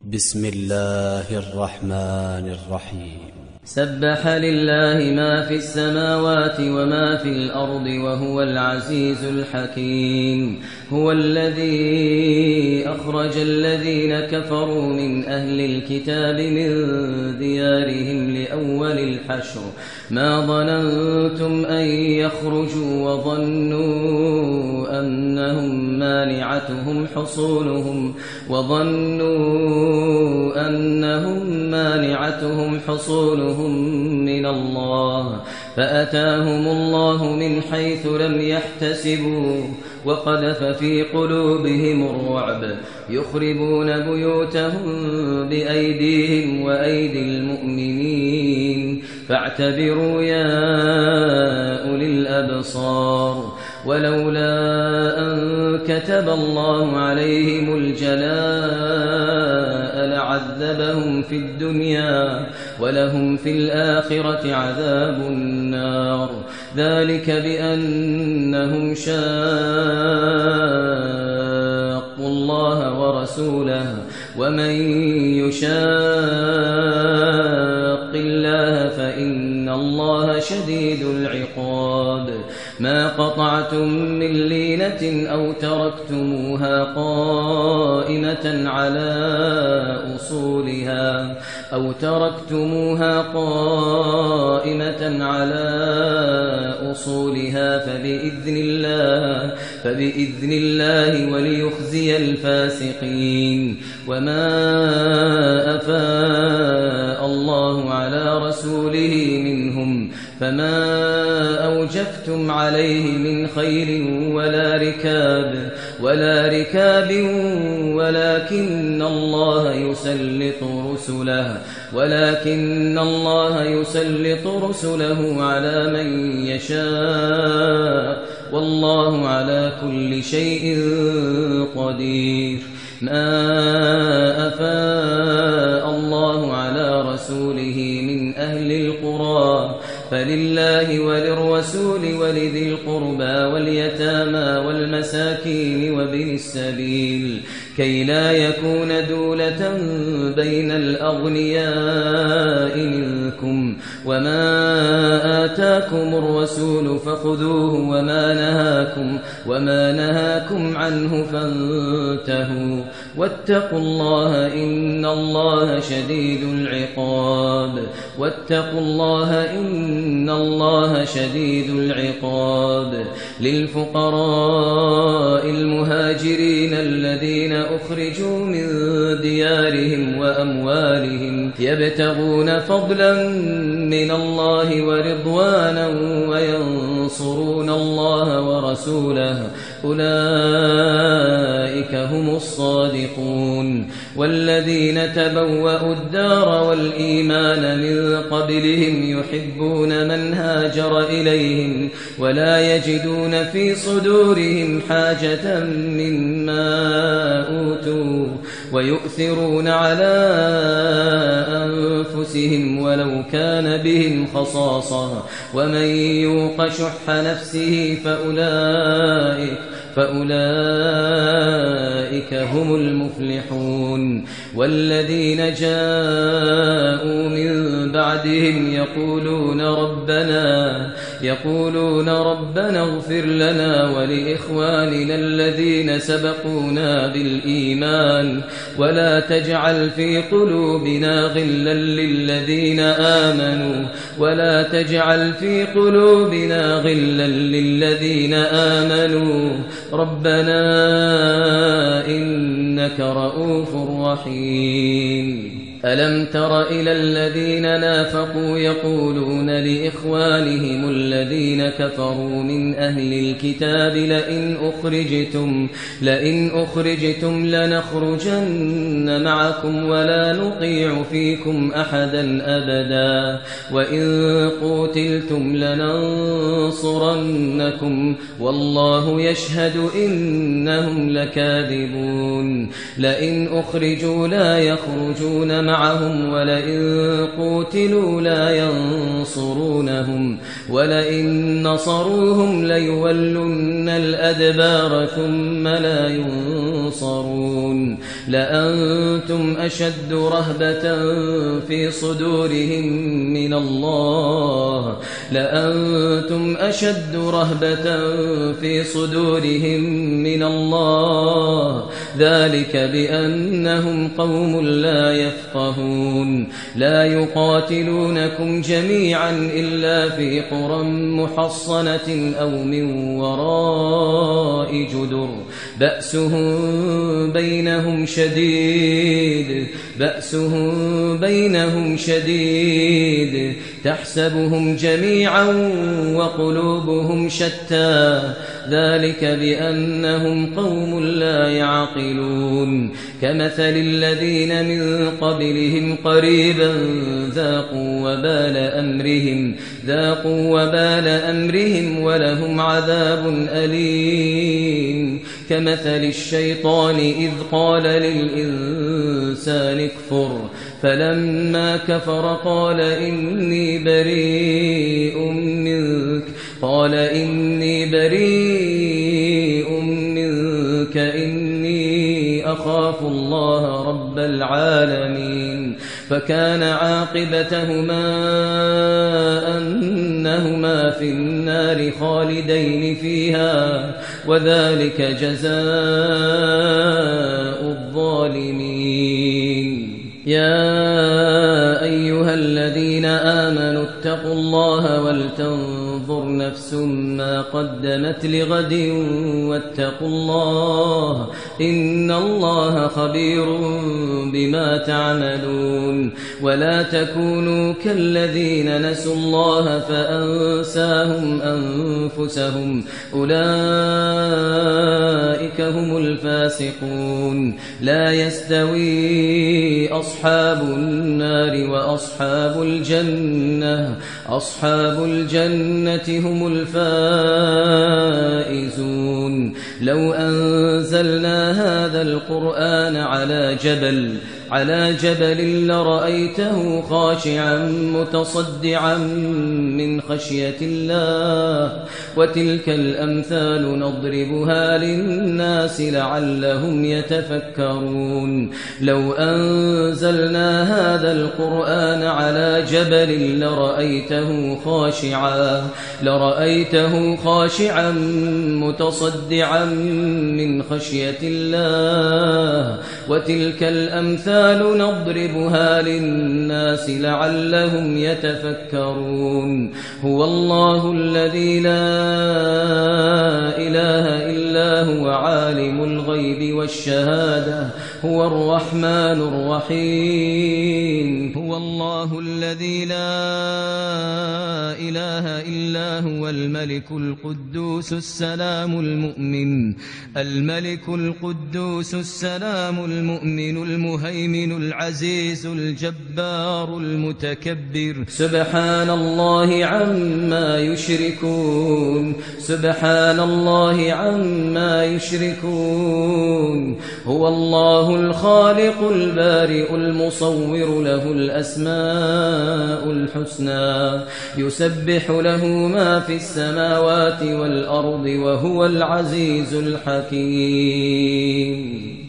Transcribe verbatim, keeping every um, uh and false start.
بسم الله الرحمن الرحيم. سبح لله ما في السماوات وما في الأرض وهو العزيز الحكيم. هو الذي أخرج الذين كفروا من أهل الكتاب من ديارهم لأول الحشر ما ظننتم أن يخرجوا وظنوا أنهم مانعتهم حصونهم وظنوا أنهم مانعتهم حصونهم من الله فأتاهم الله من حيث لم يحتسبوا وقذف في قلوبهم الرعب يخربون بيوتهم بأيديهم وأيدي المؤمنين فاعتبروا يا أولي الأبصار. ولولا أن كتب الله عليهم الجلاء لعذبهم في الدنيا ولهم في الآخرة عذاب النار ذلك بأنهم شاقوا الله ورسوله ومن يشاق الله فإن الله شديد العقاب. ما قطعتم من لينة أو تركتموها قائمة على أصولها أو تركتموها قائمة على أصولها فبإذن الله فبإذن الله وليخزي الفاسقين. وما أفاء الله على رسوله منهم فما أوجفتم عليه من خيل ولا ركاب ولا ركاب ولكن الله يسلط رسله ولكن الله يسلط رسله على من يشاء والله على كل شيء قدير. ما أفاء الله على رسوله من أهل القرى فلله وللرسول ولذي القربى واليتامى والمساكين وابن السبيل كي لا يكون دولة بين الأغنياء منكم. وما آتاكم الرسول فخذوه وما نهاكم وما نهاكم عنه فانتهوا واتقوا الله إن الله شديد العقاب. واتقوا الله إن الله شديد العقاب. للفقراء المهاجرين الذين أخرجوا من ديارهم وأموالهم يبتغون فضلا من الله ورضوانا وينصرون الله ورسوله أولئك هم الصادقون. والذين تبوأوا الدار والإيمان من قبلهم يحبون من هاجر إليهم ولا يجدون في صدورهم حاجة مما أوتوا ويؤثرون على أنفسهم ولو كان بهم خصاصة ومن يوق شح نفسه فأولئك فأولئك هم المفلحون. والذين جاءوا من بعدهم يقولون ربنا يقولون ربنا اغفر لنا ولإخواننا الذين سبقونا بالإيمان ولا تجعل في قلوبنا غلا للذين آمنوا ولا تجعل في قلوبنا غلا للذين آمنوا ربنا إنك رؤوف رحيم. ألم تر إلى الذين نافقوا يقولون لإخوانهم الذين كفروا من أهل الكتاب لئن أخرجتم لئن أخرجتم لنخرجن معكم ولا نطيع فيكم أحدا أبدا وإن قوتلتم لننصرنكم والله يشهد إنهم لكاذبون. لئن أخرجوا لا يخرجون معهم ولئن قوتلوا لا ينصرونهم ولئن ولئن نصروهم ليولن الأدبار ثم لا ينصرون لأنتم أشد رهبة في صدورهم من الله لأنتم أشد رهبة في صدورهم من الله ذلك بأنهم قوم لا يفقهون لا يقاتلونكم جميعا إلا في قرى محصنة أو من وراء جدر بأسهم بينهم شديد بأسهم بينهم شديد تحسبهم جميعا وقلوبهم شتى ذلك بأنهم قوم لا يعقلون كمثل الذين من قبلهم قريبا ذاقوا وبال أمرهم ذاقوا وبال أمرهم ولهم عذاب أليم كمثل الشيطان إذ قال للإنسان اكفر فلما كفر قال إني بريء منك قال إني بريء منك إني أخاف الله رب العالمين فكان عاقبتهما أنهما في النار خالدين فيها وذلك جزاء الظالمين يا أيها الذين آمنوا اتقوا الله ولتنظر نفس ما قدمت لغد واتقوا الله إن الله خبير بما تعملون ولا تكونوا كالذين نسوا الله فأنساهم أنفسهم أولئك هم الفاسقون لا يستوي أصحاب النار وأصحاب الجنة أصحاب الجنة هم الفائزون لو أنزلنا هذا القرآن على جبل على جبل لرأيته خاشعا متصدعا من خشية الله وتلك الأمثال نضربها للناس لعلهم يتفكرون لو أنزلنا هذا القرآن على جبل لرأيته خاشعا لرأيته خاشعا متصدعا من خشية الله وتلك الأمثال نضربها للناس لعلهم يتفكرون هو الله الذي لا إله إلا هو عالم الغيب والشهادة هو الرحمن الرحيم هو الله الذي لا إله إلا هو الملك القدوس السلام المؤمن الملك القدوس السلام المؤمن المهيمن العزيز الجبار المتكبر سبحان الله عما يشركون سبحان الله عما يشركون هو الله الخالق البارئ المصور له الأسماء الحسنى يسبح له ما في السماوات والأرض وهو العزيز الحكيم